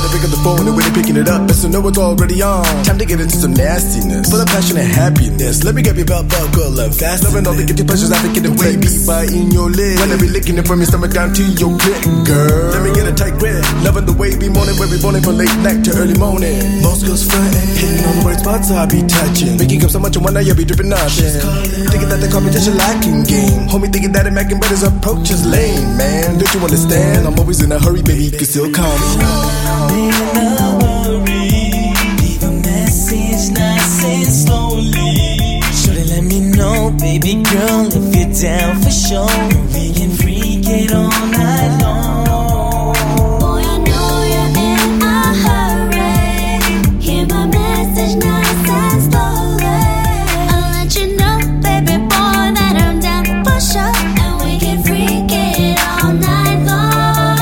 pick up the phone and when they picking it up, best to know it's already on. Time to get into some nastiness, full of passion and happiness. Let me get your belt buckle and fast. Loving all the guilty pleasures, I forget the way be biting your leg. When I be licking it from your stomach down to your clit, girl. Let me get a tight grip. Loving the way be moaning, where we moaning from late night to early morning. Most girls frontin', hitting on the right spots I be touching. Making up so much and one night you'll be dripping nothing. Thinking that the competition lacking game. Homie thinking that it macking, but his approach is lame, man. Don't you understand? I'm always in a hurry, baby, you can still call me. In a hurry, leave a message nice and slowly. Shorty, let me know, baby girl, if you're down for sure. We can freak it all night long. Boy, I know you're in a hurry. Hear my message nice and slowly. I'll let you know, baby boy, that I'm down for sure. And we can freak it all night long.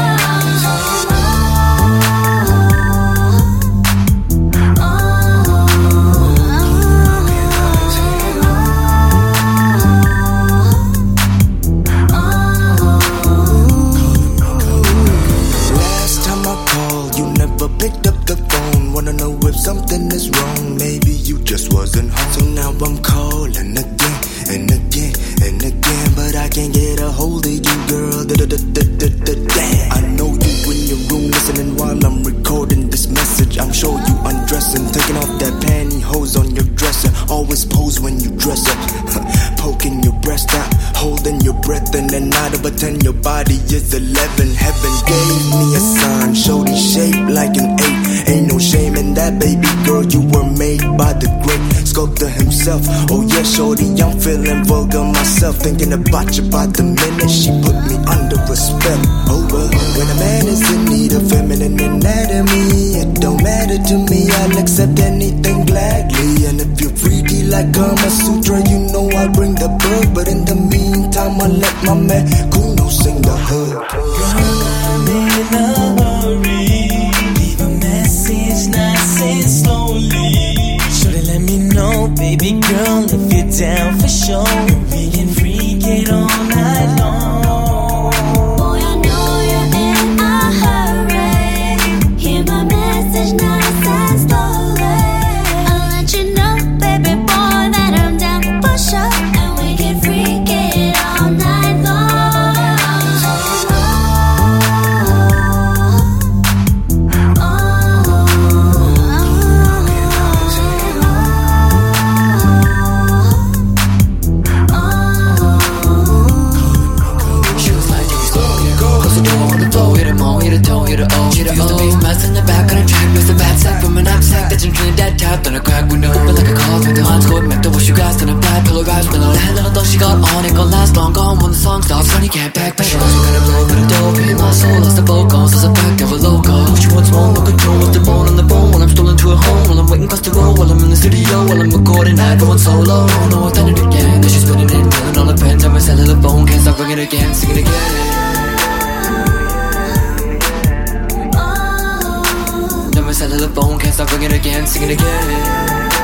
Picked up the phone, wanna know if something is wrong. Maybe you just wasn't home. So now I'm calling again and again and again, but I can't get a hold of you, girl. Damn. I know you in your room listening while I'm recording this message. I'm sure you undressing, taking off that pantyhose on your dresser. Always pose when you dress up, poking your breast out, holding your breath, and then 9 over 10 your body is 11. Heaven gave me a sign, showed shaped like an 8. Ain't no shame in that, baby girl. You were made by the great sculptor himself. Oh yeah, shorty, I'm feeling vulgar myself, thinking about you by the minute she put me under a spell. Oh well, when a man is in need of feminine anatomy, it don't matter to me. I'll accept anything gladly. And if you're freaky like Kama Sutra, you know I'll bring the bug. But in the meantime, I'll let my man Kuno sing the hood. I'm in a hurry, leave a message nice and slowly. Shorty, let me know, baby girl, if you're down for sure. We can freak it all night long. Boy, I know you're in a hurry. Hear my message nice and slowly. I'll let you know, baby boy, that I'm down for sure. And we can freak it all night long. On a crack window, open like a car through the lines, going back to what you guys done a bad pillow rise below. The handle thought she got on, it gon' last long. Gone when the song starts, funny can't backpedal. She gonna blow through the door, pay my soul, lost the vocals, as a back of a logo. She wants more, no control, with the bone on the bone. While I'm stolen to her home, while I'm waiting across the road, while I'm in the studio, while I'm recording, everyone solo. No authentic again, then she's spinning it, telling all the pens on my cellular phone. Can't stop ringing again, singing again. My cellular phone can't stop ringing again, singing again.